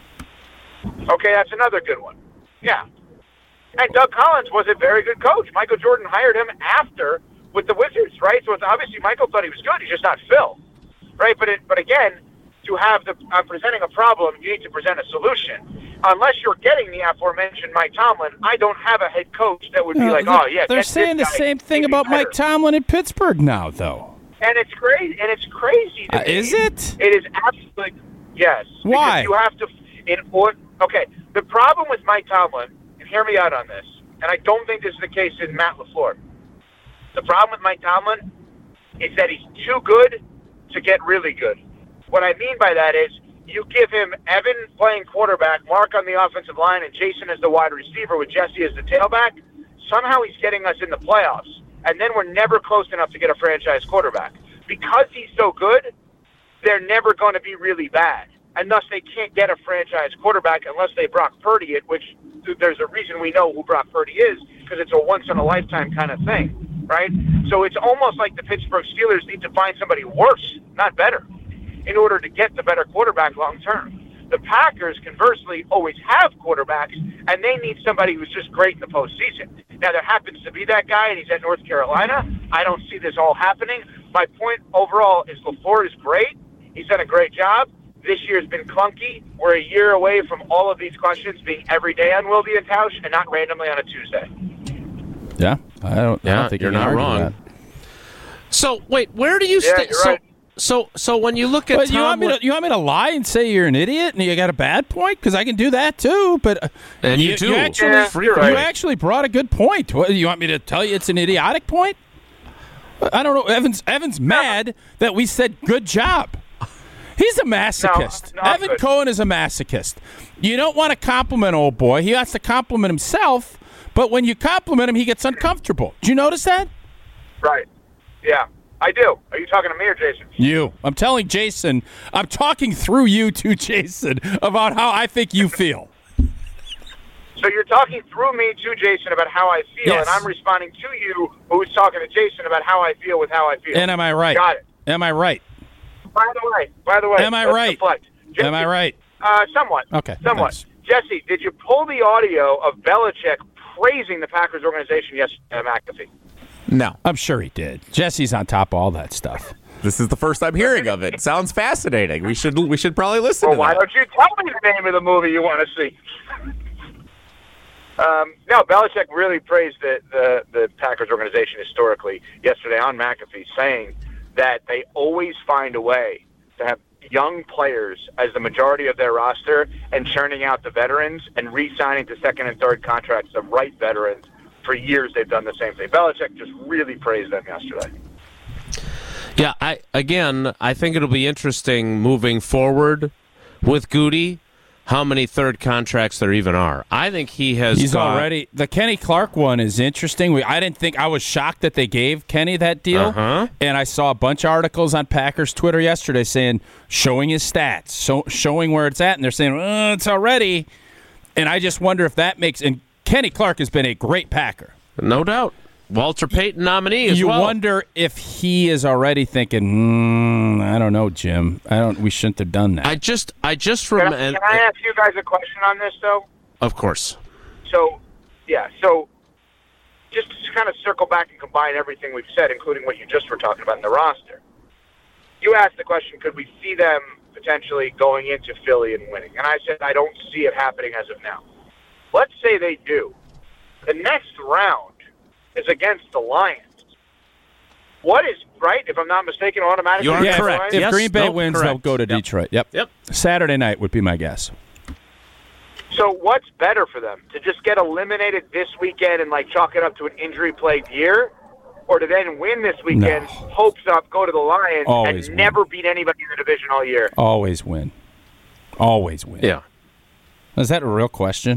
Okay, that's another good one. Yeah. And Doug Collins was a very good coach. Michael Jordan hired him after with the Wizards, right? So it's obviously Michael thought he was good. He's just not Phil, right? But again, to have presenting a problem, you need to present a solution. Unless you're getting the aforementioned Mike Tomlin, I don't have a head coach that would be like, oh, yeah. They're saying the same thing about Mike Tomlin in Pittsburgh now, though. And it's crazy. Is it? It is absolutely, yes. Why? Because you have to, okay, the problem with Mike Tomlin, and hear me out on this, and I don't think this is the case in Matt LaFleur. The problem with Mike Tomlin is that he's too good to get really good. What I mean by that is, you give him Evan playing quarterback, Mark on the offensive line, and Jason as the wide receiver with Jesse as the tailback, somehow he's getting us in the playoffs. And then we're never close enough to get a franchise quarterback. Because he's so good, they're never going to be really bad. And thus they can't get a franchise quarterback unless they Brock Purdy it, which there's a reason we know who Brock Purdy is, because it's a once-in-a-lifetime kind of thing, right? So it's almost like the Pittsburgh Steelers need to find somebody worse, not better, in order to get the better quarterback long term. The Packers, conversely, always have quarterbacks, and they need somebody who's just great in the postseason. Now, there happens to be that guy, and he's at North Carolina. I don't see this all happening. My point overall is LaFleur is great. He's done a great job. This year's been clunky. We're a year away from all of these questions being every day on Wilde and Tausch and not randomly on a Tuesday. Yeah, I don't think you're not wrong. So wait, where do you stand? Right. So when you look at But you want me to lie and say you're an idiot and you got a bad point? Because I can do that too. But and you do. You actually brought a good point. What, you want me to tell you it's an idiotic point? I don't know. Evan's mad that we said good job. He's a masochist. No, Evan good. Cohen is a masochist. You don't want to compliment old boy. He has to compliment himself. But when you compliment him, he gets uncomfortable. Did you notice that? Right. Yeah, I do. Are you talking to me or Jason? You. I'm telling Jason. I'm talking through you to Jason about how I think you feel. So you're talking through me to Jason about how I feel, Yes. and I'm responding to you, who's talking to Jason about how I feel with how I feel. And am I right? Got it. Am I right? By the way, Am I let's right? deflect. Jesse, Am I right? Somewhat. Okay, Somewhat. thanks. Jesse, did you pull the audio of Belichick praising the Packers organization yesterday at McAfee? No. I'm sure he did. Jesse's on top of all that stuff. This is the first I'm hearing of it. Sounds fascinating. We should probably listen Well, to why that. don't you tell me the name of the movie you want to see? No, Belichick really praised the Packers organization historically yesterday on McAfee, saying that they always find a way to have young players as the majority of their roster and churning out the veterans and re-signing to second and third contracts of right veterans. For years, they've done the same thing. Belichick just really praised them yesterday. Yeah, I think it'll be interesting moving forward with Goody, how many third contracts there even are. I think he's already the Kenny Clark one is interesting. I was shocked that they gave Kenny that deal, and I saw a bunch of articles on Packers Twitter yesterday showing his stats, showing where it's at, and they're saying it's already. And I just wonder if that makes. And Kenny Clark has been a great Packer, no doubt. Walter Payton nominee as well. You wonder if he is already thinking, I don't know, Jim. We shouldn't have done that. I just Can I ask you guys a question on this, though? Of course. So just to kind of circle back and combine everything we've said, including what you just were talking about in the roster. You asked the question, could we see them potentially going into Philly and winning? And I said, I don't see it happening as of now. Let's say they do. The next round is against the Lions. What is, right, if I'm not mistaken, automatically? You're correct. If Green Bay wins, they'll go to Detroit. Yep. Saturday night would be my guess. So what's better for them? To just get eliminated this weekend and chalk it up to an injury-plagued year? Or to then win this weekend, hopes up, go to the Lions, Always and win. never beat anybody in the division all year? Always win. Always win. Yeah. Is that a real question?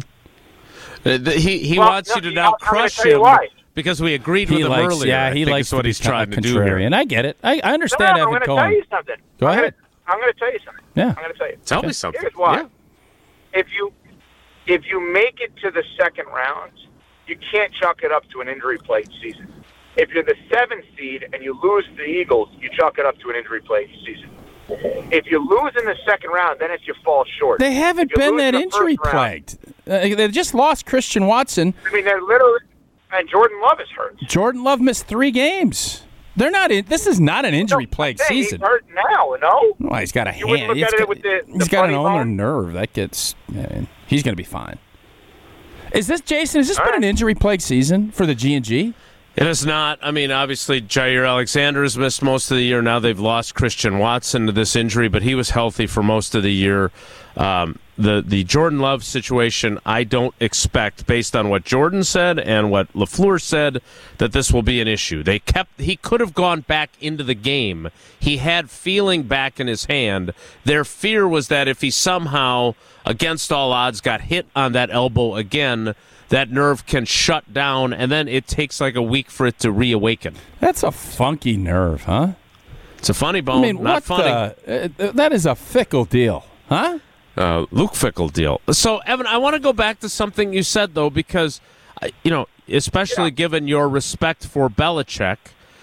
He wants you to now crush him because we agreed with him earlier. Yeah, he likes what he's trying to do here. And I get it. I understand I'm Evan going to Cohen. tell you something. Go ahead. I'm going to tell you something. Yeah. I'm going to tell you. Tell me something. Here's why. Yeah. If you make it to the second round, you can't chalk it up to an injury-plagued season. If you're the 7th seed and you lose to the Eagles, you chalk it up to an injury-plagued season. If you lose in the second round, then it's you fall short. They haven't been that injury-plagued. They just lost Christian Watson. I mean, they're literally – and Jordan Love is hurt. Jordan Love missed 3 games. They're not. This is not an injury-plagued season. He's hurt now, no? Well, he's got a You wouldn't hand. look at it with the He's got an funny ulnar bone? nerve. That gets. He's going to be fine. Is this Jason? Has this been an injury-plagued season for the G&G? It is not. I mean, obviously, Jair Alexander has missed most of the year. Now they've lost Christian Watson to this injury, but he was healthy for most of the year. The Jordan Love situation, I don't expect, based on what Jordan said and what LaFleur said, that this will be an issue. He could have gone back into the game. He had feeling back in his hand. Their fear was that if he somehow, against all odds, got hit on that elbow again, that nerve can shut down, and then it takes like a week for it to reawaken. That's a funky nerve, huh? It's a funny bone, not funny. That is a fickle deal, huh? Luke Fickle deal. So, Evan, I want to go back to something you said, though, because, especially given your respect for Belichick,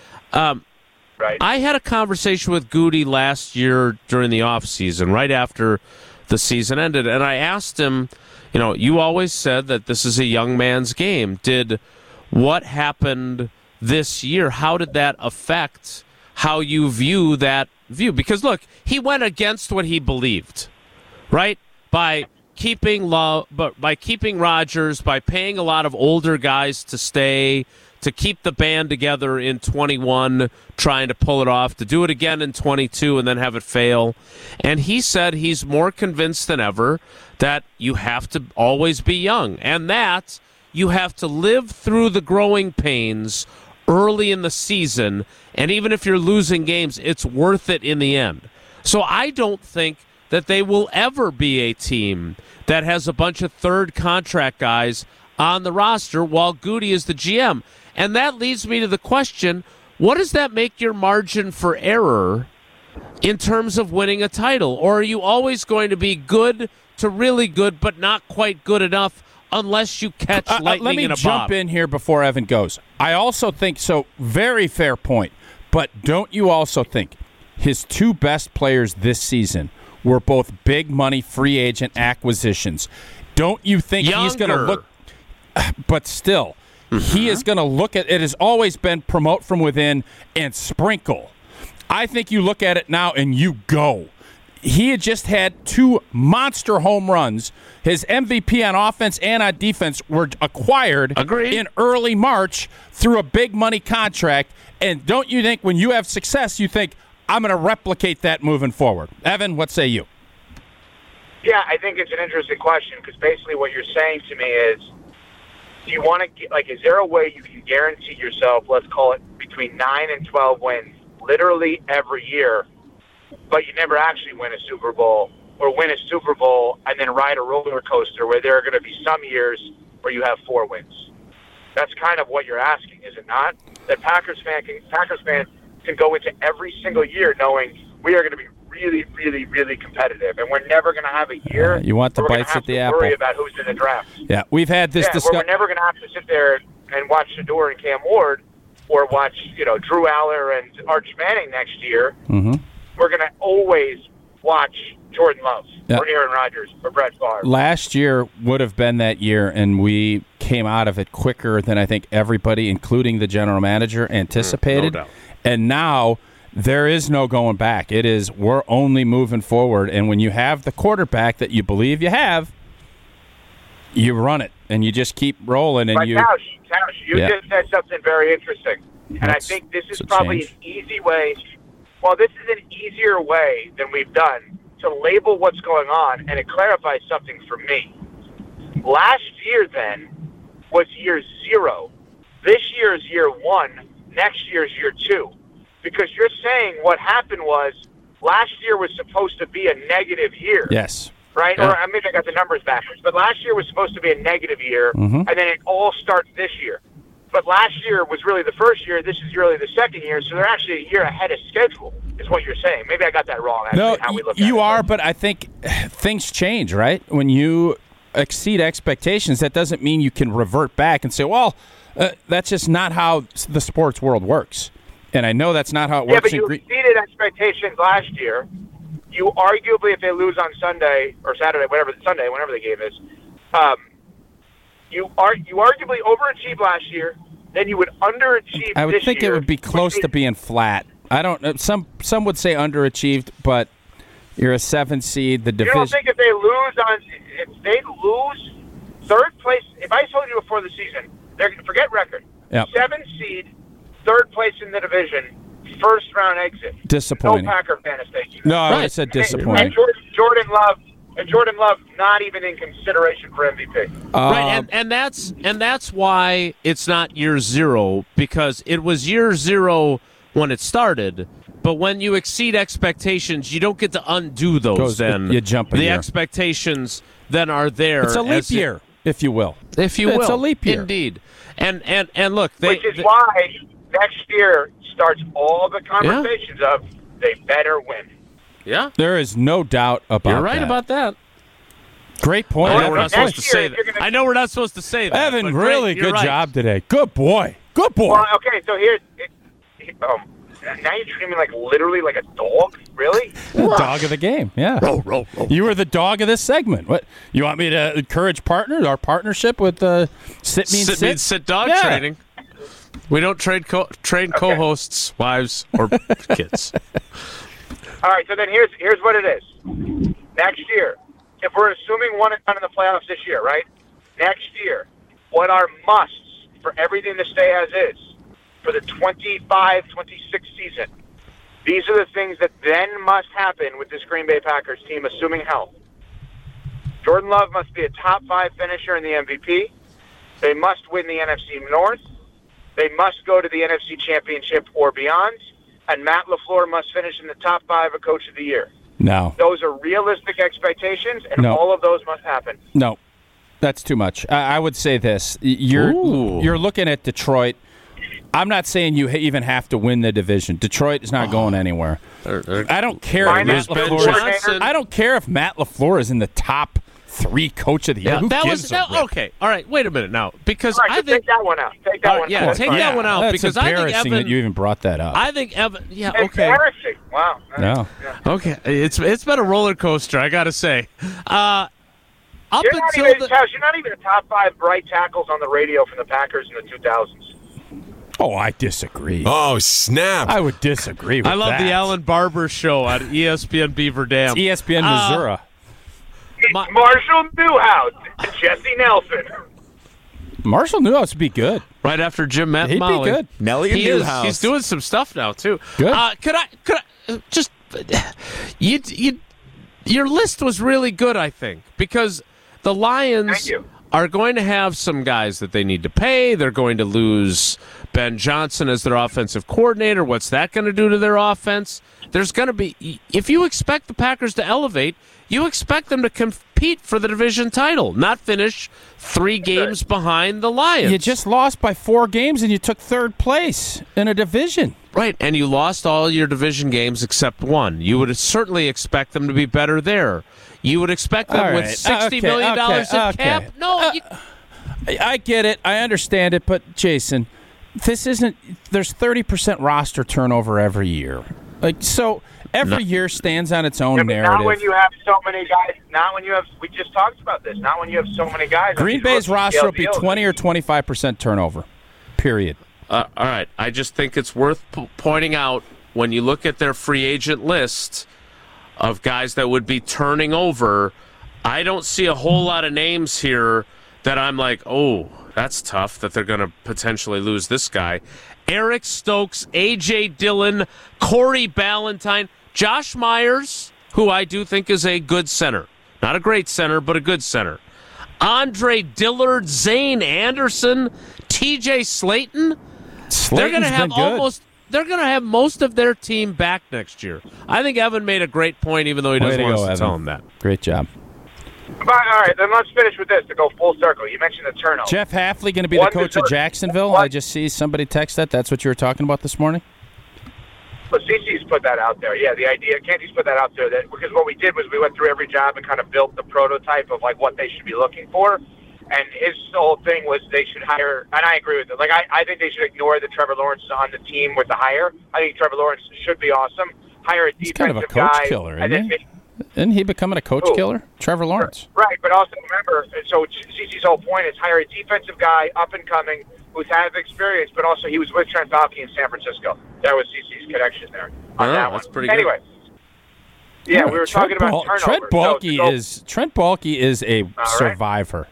right. I had a conversation with Goody last year during the offseason, right after the season ended, and I asked him, you always said that this is a young man's game. Did what happened this year, how did that affect how you view that view? Because, look, he went against what he believed, right? By keeping Rodgers, by paying a lot of older guys to stay, to keep the band together in 21, trying to pull it off, to do it again in 22 and then have it fail. And he said he's more convinced than ever that you have to always be young and that you have to live through the growing pains early in the season. And even if you're losing games, it's worth it in the end. So I don't think that they will ever be a team that has a bunch of third contract guys on the roster while Goody is the GM. And that leads me to the question, what does that make your margin for error in terms of winning a title? Or are you always going to be good to really good but not quite good enough unless you catch lightning in a bottle? Let me jump in here before Evan goes. I also think, so very fair point, but don't you also think his two best players this season were both big money free agent acquisitions? Don't you think he's going to look, but still, he is going to look at, it has always been promote from within and sprinkle. I think you look at it now and you go. He had just had two monster home runs. His MVP on offense and on defense were acquired in early March through a big money contract. And don't you think when you have success, you think, I'm going to replicate that moving forward? Evan, what say you? Yeah, I think it's an interesting question because basically what you're saying to me is, do you want to, like, is there a way you can guarantee yourself, let's call it between 9 and 12 wins, literally every year, but you never actually win a Super Bowl or win a Super Bowl and then ride a roller coaster where there are going to be some years where you have 4 wins? That's kind of what you're asking, is it not? That Packers fan can go into every single year knowing we are going to be really, really, really competitive, and we're never going to have a year. You want the bites at the apple. Worry about who's in the draft. Yeah, we've had this discussion. We're never going to have to sit there and watch Shador and Cam Ward, or watch Drew Aller and Arch Manning next year. Mm-hmm. We're going to always watch Jordan Love or Aaron Rodgers or Brett Favre. Last year would have been that year, and we came out of it quicker than I think everybody, including the general manager, anticipated. No doubt. And now there is no going back. It is, we're only moving forward. And when you have the quarterback that you believe you have, you run it, and you just keep rolling. And but Tausch, you just said something very interesting. And I think this is probably an easy way. Well, this is an easier way than we've done to label what's going on, and it clarifies something for me. Last year, then, was year 0. This year is year 1. Next year is year 2. Because you're saying what happened was last year was supposed to be a negative year. Yes. Right? Yeah. Or maybe I got the numbers backwards. But last year was supposed to be a negative year, and then it all starts this year. But last year was really the first year. This is really the second year. So they're actually a year ahead of schedule, is what you're saying. Maybe I got that wrong. No, how we look you at are, it. but I think things change, right? When you exceed expectations, that doesn't mean you can revert back and say, well, that's just not how the sports world works. And I know that's not how it works. Yeah, but you exceeded expectations last year. You arguably, if they lose on Sunday or Saturday, whenever the game is, you arguably overachieved last year. Then you would underachieve. I would this think year, it would be close to being flat. I don't know. Some would say underachieved, but you're a 7 seed. The division. You don't think if they lose third place? If I told you before the season, they're going to forget record. Yep. 7 seed, third place in the division, first round exit. Disappointing. No Packer fan is thinking. No, I said disappointing. And Jordan Love not even in consideration for MVP. Right, and that's why it's not year 0, because it was year 0 when it started. But when you exceed expectations, you don't get to undo those. You jump a the year. Expectations then are there. It's a leap year, if you will. If you will, it's a leap year, indeed. And look, which is why next year starts all the conversations of they better win. Yeah, there is no doubt about that. You're right about that. Great point. I know we're not supposed to say that. I know we're not supposed to say that. Evan, really good job today. Good boy. Good boy. Well, okay, so here's now you're treating me like literally like a dog? Really? Dog of the game, yeah. Roll. You were the dog of this segment. What? You want me to encourage our partnership with Sit Dog Training? We don't train co-hosts, wives, or kids. All right, so then here's what it is. Next year, if we're assuming 1 and 1 in the playoffs this year, right? Next year, what are musts for everything to stay as is for the 25-26 season. These are the things that then must happen with this Green Bay Packers team, assuming health. Jordan Love must be a top 5 finisher in the MVP. They must win the NFC North. They must go to the NFC Championship or beyond. And Matt LaFleur must finish in the top 5 of Coach of the Year. No. Those are realistic expectations, and all of those must happen. No. That's too much. I would say this. You're looking at Detroit. I'm not saying you even have to win the division. Detroit is not going anywhere. I don't care if Matt LaFleur. I don't care if Matt LaFleur is in the top 3 Coach of the Year. Who gives a rip? Okay, all right. Wait a minute now, because I think take that one out. Take that one. Yeah, take that one out. That's because I think embarrassing Evan, that you even brought that up. I think Evan. Yeah, okay. Embarrassing. Wow. No. Okay, it's been a roller coaster. I got to say. You're not even a top 5 right tackles on the radio from the Packers in the 2000s. Oh, I disagree. Oh, snap. I would disagree with that. I love the Alan Barber show on ESPN Beaver Dam. It's ESPN Missouri. Marshall Newhouse and Jesse Nelson. Marshall Newhouse would be good. Right after Jim Matt He'd Molly. be good. Nelly and Newhouse. He's doing some stuff now, too. Good. Could I just... your list was really good, I think, because the Lions are going to have some guys that they need to pay. They're going to lose Ben Johnson as their offensive coordinator. What's that going to do to their offense? There's going to be... If you expect the Packers to elevate, you expect them to compete for the division title, not finish 3 games behind the Lions. You just lost by 4 games and you took 3rd place in a division. Right, and you lost all your division games except one. You would certainly expect them to be better there. You would expect them with $60 million in cap. No, I get it. I understand it. But, Jason, this isn't – there's 30% roster turnover every year. Every year stands on its own narrative. Not when you have so many guys. Not when you have – we just talked about this. Not when you have so many guys. Green Bay's roster will be 20 or 25% turnover, period. All right. I just think it's worth pointing out when you look at their free agent list of guys that would be turning over, I don't see a whole lot of names here that I'm like, oh, that's tough that they're going to potentially lose this guy. Eric Stokes, A.J. Dillon, Corey Ballantyne, Josh Myers, who I do think is a good center. Not a great center, but a good center. Andre Dillard, Zane Anderson, T.J. Slayton. They're going to have most of their team back next year. I think Evan made a great point, even though he doesn't want us to tell him that. Great job. All right, then let's finish with this to go full circle. You mentioned the turnover. Jeff Hafley going to be the coach of Jacksonville? I just see somebody text that. That's what you were talking about this morning? But CC's put that out there. Yeah, the idea, Canty's put that out there. Because what we did was we went through every job and kind of built the prototype of like what they should be looking for. And his whole thing was they should hire, and I agree with it. Like I think they should ignore the Trevor Lawrence on the team with the hire. I think Trevor Lawrence should be awesome. Hire a defensive guy. He's kind of a coach killer, isn't he? Isn't he becoming a coach killer? Trevor Lawrence. Right, but also remember, so CC's whole point is hire a defensive guy, up and coming, who's had experience, but also he was with Trent Baalke in San Francisco. That was CC's connection there on that one. That's pretty good. Anyway. Yeah, we were talking about turnover. Trent Baalke is a survivor.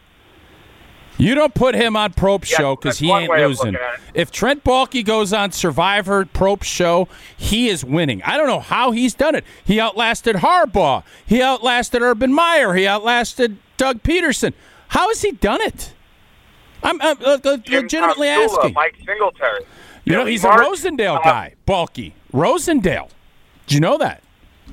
You don't put him on Probst show because he ain't losing. If Trent Baalke goes on Survivor Probst show, he is winning. I don't know how he's done it. He outlasted Harbaugh. He outlasted Urban Meyer. He outlasted Doug Peterson. How has he done it? I'm legitimately asking. Mike Singletary. You know, he's a Rosendale guy, Baalke. Rosendale. Did you know that?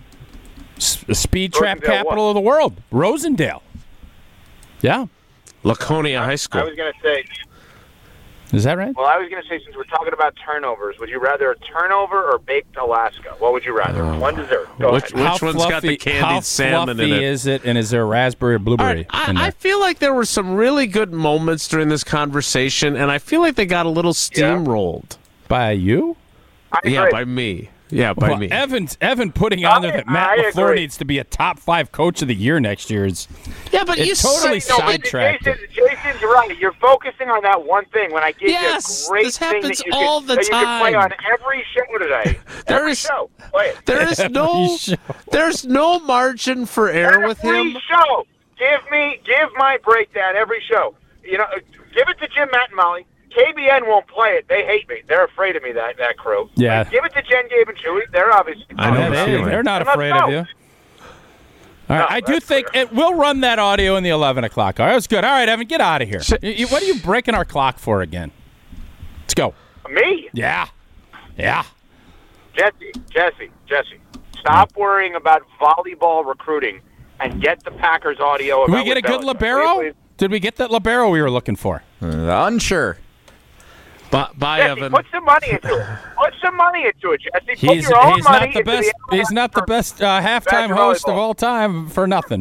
The speed trap capital of the world. Rosendale. Yeah. Laconia High School. I was going to say. Is that right? Well, I was going to say, since we're talking about turnovers, would you rather a turnover or baked Alaska? What would you rather? One dessert. Which one's got the candied salmon in it? How fluffy is it, and is there raspberry or blueberry in there? I feel like there were some really good moments during this conversation, and I feel like they got a little steamrolled. By you? Yeah, by me. Yeah, by me. Evan putting on there that Matt LaFleur needs to be a top 5 coach of the year next year is. Yeah, but you totally sidetracked. Jason's right. You're focusing on that one thing when I give you a great thing that you can play on every show today. Show. Play it. There's no margin for error with him. Every show. Give my breakdown every show. You know, give it to Jim, Matt, and Molly. KBN won't play it. They hate me. They're afraid of me, that crew. Yeah. Like, give it to Jen, Gabe, and Chewy. They're obviously... I know the feeling. They're not And let's afraid go. of you. All right, No, I do that's think it will run that audio in the 11 o'clock. All right, that's good. All right, Evan, get out of here. What are you breaking our clock for again? Let's go. Me? Yeah. Jesse. Stop worrying about volleyball recruiting and get the Packers audio. Did about we get a what good Belichick- libero? Please. Did we get that libero we were looking for? Unsure. Bye, Jesse, Evan. put some money into it. Put some money into it, Jesse. Put He's your own money not the into best. He's not the best halftime Badger host volleyball. of all time for nothing.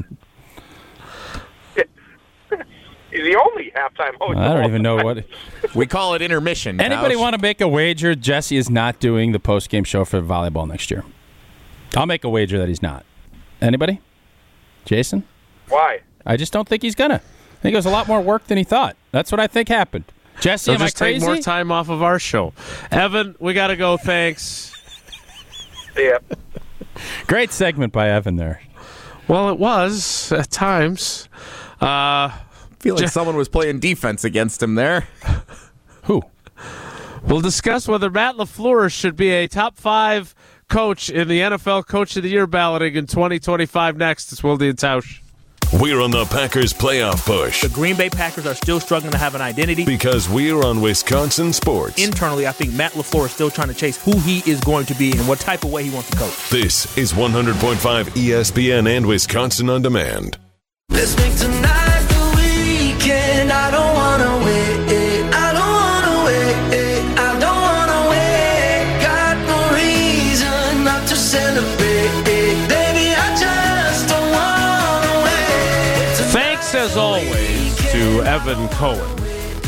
He's the only halftime host. I don't even know what. We call it intermission. Anybody Tausch. want to make a wager? Jesse is not doing the post-game show for volleyball next year. I'll make a wager that he's not. Anybody? Jason? Why? I just don't think he's gonna. I think it was a lot more work than he thought. That's what I think happened. Jesse, So am I just take crazy? more time off of our show. Evan, we got to go. Thanks. Yeah. Great segment by Evan there. Well, it was at times. I feel like someone was playing defense against him there. Who? We'll discuss whether Matt LaFleur should be a top 5 coach in the NFL Coach of the Year balloting in 2025 next. It's Wilde and Tausch. We're on the Packers playoff push The Green Bay Packers are still struggling to have an identity. because we're on Wisconsin Sports. Internally, I think Matt LaFleur is still trying to chase who he is going to be and what type of way he wants to coach. This is 100.5 ESPN and Wisconsin On Demand. Let's make tonight the weekend. I don't wanna wait. I don't wanna wait. I don't wanna wait. Got no reason not to celebrate. Baby, I just don't wanna wait. Thanks, as always, to Evan Cohen,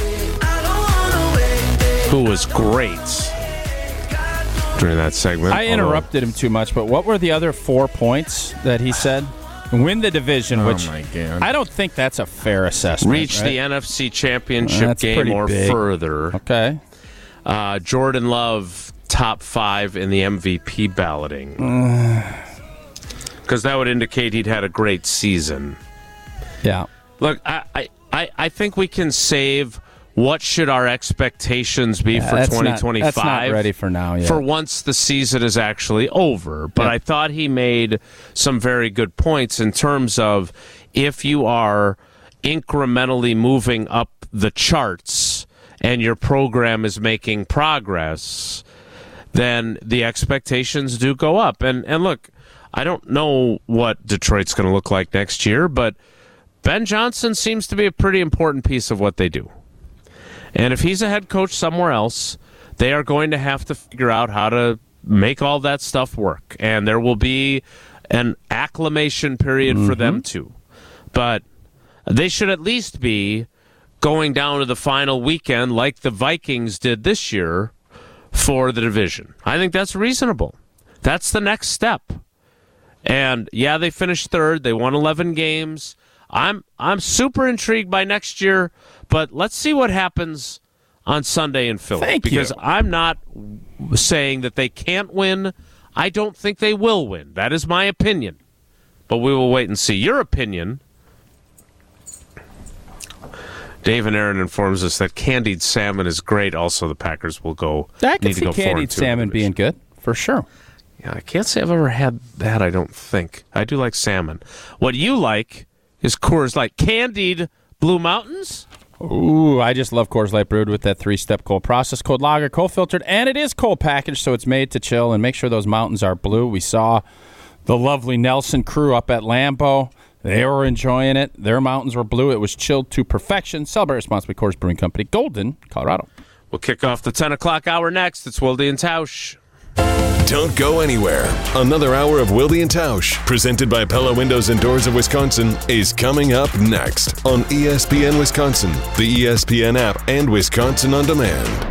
who was great during that segment. I interrupted him too much, but what were the other 4 points that he said? Win the division, which my God. I don't think that's a fair assessment. Reach right? the NFC Championship That's game pretty or big. further. Okay. Jordan Love, top 5 in the MVP balloting. Because that would indicate he'd had a great season. Yeah. Look, I think we can save what should our expectations be for that's 2025. That's not ready for now yet. For once the season is actually over. But Yeah. I thought he made some very good points in terms of if you are incrementally moving up the charts and your program is making progress, then the expectations do go up. And look, I don't know what Detroit's going to look like next year, but Ben Johnson seems to be a pretty important piece of what they do. And if he's a head coach somewhere else, they are going to have to figure out how to make all that stuff work. And there will be an acclimation period for them too. But they should at least be going down to the final weekend like the Vikings did this year for the division. I think that's reasonable. That's the next step. And yeah, they finished third. They won 11 games. I'm super intrigued by next year, but let's see what happens on Sunday in Philly. Thank because you. I'm not saying that they can't win. I don't think they will win. That is my opinion. But we will wait and see. Your opinion. Dave and Aaron informs us that candied salmon is great. Also, the Packers will go. I can need to see go candied 4-2 salmon being good, for sure. Yeah, I can't say I've ever had that, I don't think. I do like salmon. What you like is Coors Light. Candied Blue Mountains? Ooh, I just love Coors Light brewed with that 3-step cold process, cold lager, cold filtered, and it is cold packaged, so it's made to chill and make sure those mountains are blue. We saw the lovely Nelson crew up at Lambeau. They were enjoying it. Their mountains were blue. It was chilled to perfection. Celebrate responsibly, Coors Brewing Company, Golden, Colorado. We'll kick off the 10 o'clock hour next. It's Wilde and Tausch. Don't go anywhere. Another hour of Wilde and Tausch, presented by Pella Windows and Doors of Wisconsin, is coming up next on ESPN Wisconsin, the ESPN app, and Wisconsin On Demand.